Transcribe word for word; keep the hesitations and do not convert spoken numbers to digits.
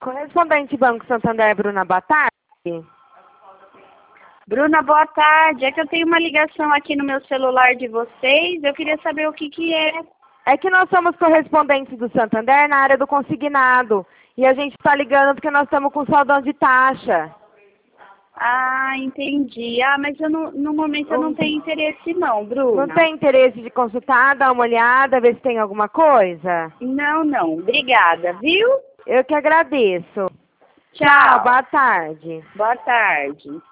Correspondente Banco Santander, Bruna, boa tarde. Bruna, boa tarde. É que eu tenho uma ligação aqui no meu celular de vocês. Eu queria saber o que que é. É que nós somos correspondentes do Santander na área do consignado. E a gente está ligando porque nós estamos com saudade de taxa. Ah, entendi. Ah, mas eu não, no momento eu não tenho interesse não, Bruna. Não tem interesse de consultar, dar uma olhada, ver se tem alguma coisa? Não, não. Obrigada, viu? Eu que agradeço. Tchau. Boa tarde. Boa tarde.